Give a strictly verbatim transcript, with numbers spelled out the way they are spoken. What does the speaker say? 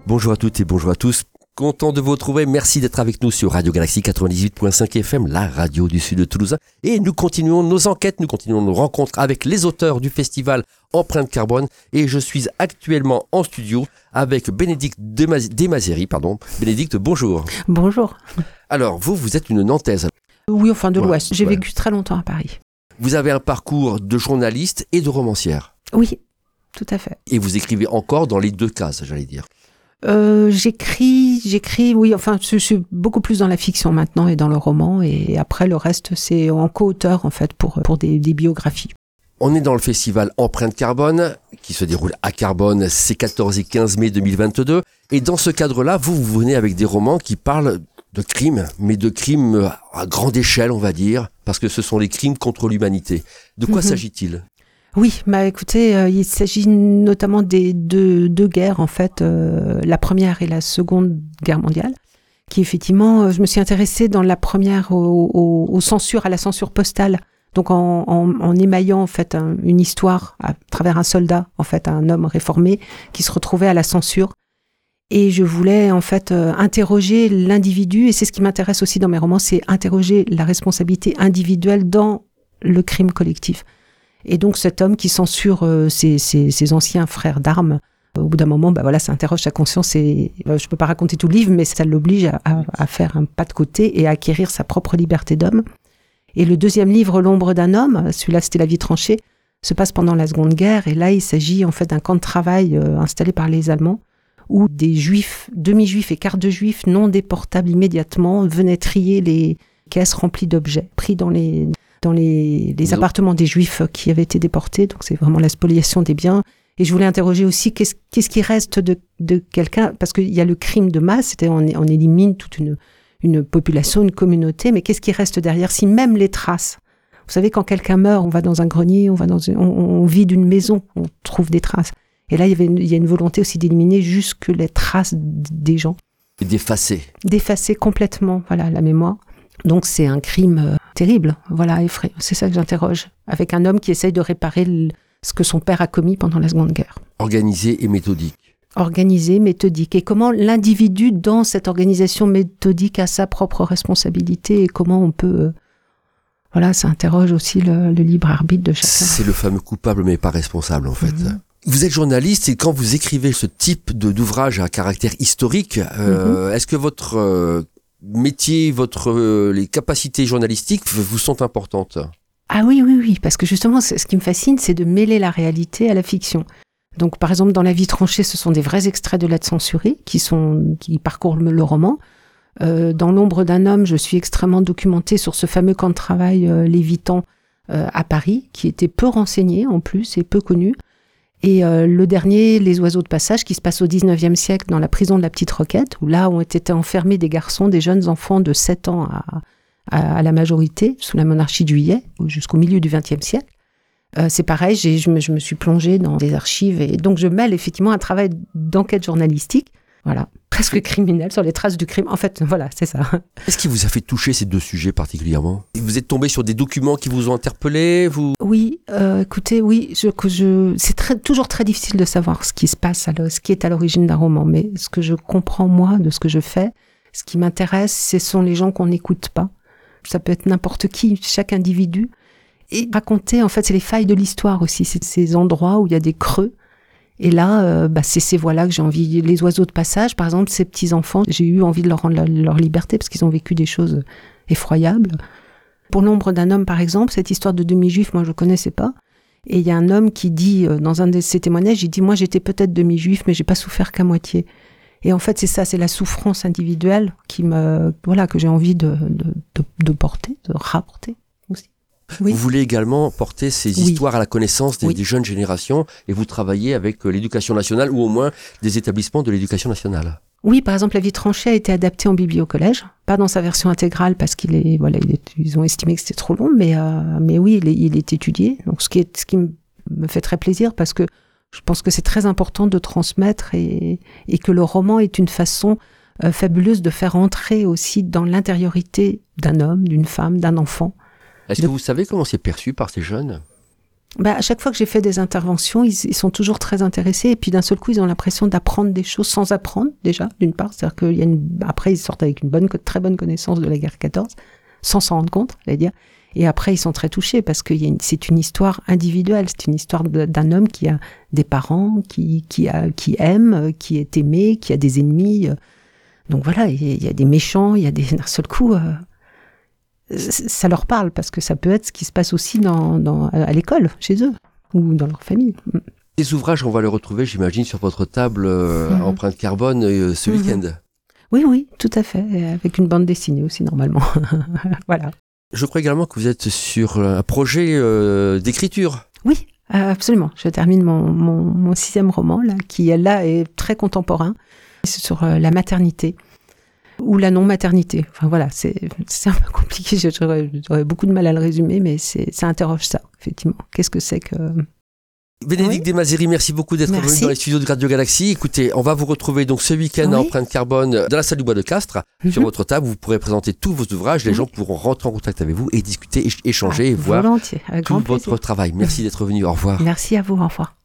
Bonjour à toutes et bonjour à tous. Content de vous retrouver. Merci d'être avec nous sur Radio Galaxie quatre-vingt-dix-huit virgule cinq F M, la radio du sud de Toulouse. Et nous continuons nos enquêtes, nous continuons nos rencontres avec les auteurs du festival Empreinte Carbone. Et je suis actuellement en studio avec Bénédicte Desmazeries. Pardon. Bénédicte, bonjour. Bonjour. Alors, vous, vous êtes une Nantaise. Oui, enfin de Ouais, l'Ouest. J'ai ouais. vécu très longtemps à Paris. Vous avez un parcours de journaliste et de romancière. Oui, tout à fait. Et vous écrivez encore dans les deux cases, j'allais dire. Euh, j'écris, j'écris, oui, enfin, je suis beaucoup plus dans la fiction maintenant et dans le roman. Et après, le reste, c'est en co-auteur, en fait, pour, pour des, des biographies. On est dans le festival Empreinte Carbone, qui se déroule à Carbone ces quatorze et quinze mai deux mille vingt-deux. Et dans ce cadre-là, vous, vous venez avec des romans qui parlent de crimes, mais de crimes à grande échelle, on va dire, parce que ce sont les crimes contre l'humanité. De quoi Mm-hmm. s'agit-il ? Oui, bah écoutez, euh, il s'agit notamment des deux, deux guerres, en fait, euh, la première et la seconde guerre mondiale, qui effectivement, euh, je me suis intéressée dans la première au, au, aux censures, à la censure postale, donc en, en, en émaillant en fait un, une histoire à travers un soldat, en fait, un homme réformé qui se retrouvait à la censure. Et je voulais en fait euh, interroger l'individu, et c'est ce qui m'intéresse aussi dans mes romans, c'est interroger la responsabilité individuelle dans le crime collectif. Et donc cet homme qui censure euh, ses, ses, ses anciens frères d'armes, euh, au bout d'un moment, bah voilà, ça interroge sa conscience. Et euh, je peux pas raconter tout le livre, mais ça l'oblige à, à, à faire un pas de côté et à acquérir sa propre liberté d'homme. Et le deuxième livre, L'ombre d'un homme, celui-là c'était La vie tranchée, se passe pendant la Seconde Guerre. Et là, il s'agit en fait d'un camp de travail euh, installé par les Allemands, où des juifs, demi-juifs et quarts de juifs non déportables immédiatement venaient trier les caisses remplies d'objets pris dans les dans les, les appartements des juifs qui avaient été déportés. Donc c'est vraiment la spoliation des biens. Et je voulais interroger aussi qu'est-ce, qu'est-ce qui reste de, de quelqu'un, parce qu'il y a le crime de masse, c'est-à-dire on, on élimine toute une, une population, une communauté, mais qu'est-ce qui reste derrière si même les traces. Vous savez, quand quelqu'un meurt, on va dans un grenier, on va dans une, on, on vide une maison, on trouve des traces. Et là, il y avait une, il y a une volonté aussi d'éliminer jusque les traces des gens. Et d'effacer. D'effacer complètement, voilà, la mémoire. Donc c'est un crime euh, terrible, voilà, effrayant. C'est ça que j'interroge, avec un homme qui essaye de réparer le, ce que son père a commis pendant la Seconde Guerre. Organisé et méthodique. Organisé, méthodique. Et comment l'individu, dans cette organisation méthodique, a sa propre responsabilité et comment on peut... Euh, voilà, ça interroge aussi le, le libre arbitre de chacun. C'est le fameux coupable mais pas responsable en fait. Mm-hmm. Vous êtes journaliste et quand vous écrivez ce type de, d'ouvrage à caractère historique, euh, mm-hmm. est-ce que votre... Euh, métier, votre, euh, les capacités journalistiques vous sont importantes? Ah oui, oui, oui, parce que justement, ce qui me fascine, c'est de mêler la réalité à la fiction. Donc, par exemple, dans La vie tranchée, ce sont des vrais extraits de lettres censurées qui sont, qui parcourent le, le roman. Euh, dans L'ombre d'un homme, je suis extrêmement documentée sur ce fameux camp de travail euh, lévitant euh, à Paris, qui était peu renseigné en plus et peu connu. Et euh, le dernier, Les oiseaux de passage, qui se passe au dix-neuvième siècle dans la prison de la Petite Roquette, où là ont été enfermés des garçons, des jeunes enfants de sept ans à, à, à la majorité, sous la monarchie de Juillet, jusqu'au milieu du vingtième siècle. Euh, c'est pareil, j'ai, je, me, je me suis plongée dans des archives, et donc je mêle effectivement un travail d'enquête journalistique, voilà, presque criminel, sur les traces du crime. En fait, voilà, c'est ça. Qu'est-ce qui vous a fait toucher ces deux sujets particulièrement ? Vous êtes tombé sur des documents qui vous ont interpellé vous... Oui, euh, écoutez, oui, je, que je, c'est très, toujours très difficile de savoir ce qui se passe, à ce qui est à l'origine d'un roman. Mais ce que je comprends, moi, de ce que je fais, ce qui m'intéresse, ce sont les gens qu'on n'écoute pas. Ça peut être n'importe qui, chaque individu. Et raconter, en fait, c'est les failles de l'histoire aussi. C'est ces endroits où il y a des creux. Et là, euh, bah, c'est ces voix-là que j'ai envie. Les oiseaux de passage, par exemple, ces petits-enfants, j'ai eu envie de leur rendre la, leur liberté parce qu'ils ont vécu des choses effroyables. Pour L'ombre d'un homme, par exemple, cette histoire de demi-juif, moi, je ne connaissais pas. Et il y a un homme qui dit, euh, dans un de ses témoignages, il dit « Moi, j'étais peut-être demi-juif, mais j'ai pas souffert qu'à moitié. » Et en fait, c'est ça, c'est la souffrance individuelle qui me, voilà, que j'ai envie de, de, de, de porter, de rapporter aussi. Oui. Vous voulez également porter ces oui. histoires à la connaissance des, oui. des jeunes générations et vous travaillez avec l'éducation nationale ou au moins des établissements de l'éducation nationale. Oui, par exemple, La vie tranchée a été adaptée en bibliocollège, pas dans sa version intégrale parce qu'il est, voilà, il est, ils ont estimé que c'était trop long, mais, euh, mais oui, il est, il est étudié. Donc, ce qui est, ce qui me fait très plaisir parce que je pense que c'est très important de transmettre et, et que le roman est une façon euh, fabuleuse de faire entrer aussi dans l'intériorité d'un homme, d'une femme, d'un enfant. Est-ce de... que vous savez comment c'est perçu par ces jeunes ? Bah, à chaque fois que j'ai fait des interventions, ils, ils sont toujours très intéressés. Et puis d'un seul coup, ils ont l'impression d'apprendre des choses sans apprendre, déjà, d'une part. C'est-à-dire qu'il y a une... Après, ils sortent avec une bonne, très bonne connaissance de la guerre quatorze, sans s'en rendre compte, j'allais dire. Et après, ils sont très touchés parce que c'est une histoire individuelle. C'est une histoire d'un homme qui a des parents, qui, qui, a, qui aime, qui est aimé, qui a des ennemis. Donc voilà, il y a des méchants, il y a des... D'un seul coup... Euh... ça leur parle, parce que ça peut être ce qui se passe aussi dans, dans, à l'école, chez eux, ou dans leur famille. Les ouvrages, on va les retrouver, j'imagine, sur votre table euh, mmh. empreinte carbone euh, ce mmh. week-end. Oui, oui, tout à fait, avec une bande dessinée aussi, normalement. Voilà. Je crois également que vous êtes sur un projet euh, d'écriture. Oui, absolument. Je termine mon, mon, mon sixième roman, là, qui, là, est très contemporain. C'est sur euh, la maternité. Ou la non-maternité. Enfin voilà, c'est, c'est un peu compliqué, j'aurais, j'aurais beaucoup de mal à le résumer, mais c'est, ça interroge ça, effectivement. Qu'est-ce que c'est que... Bénédicte oui. Desmazeries, merci beaucoup d'être venu dans les studios de Radio Galaxie. Écoutez, on va vous retrouver donc ce week-end oui. à Empreinte Carbone dans la salle du Bois de Castres. Mm-hmm. Sur votre table, vous pourrez présenter tous vos ouvrages. Les mm-hmm. gens pourront rentrer en contact avec vous et discuter, échanger ah, et voir volontiers, avec tout grand votre plaisir. travail. Merci d'être venu. Au revoir. Merci à vous. Au revoir.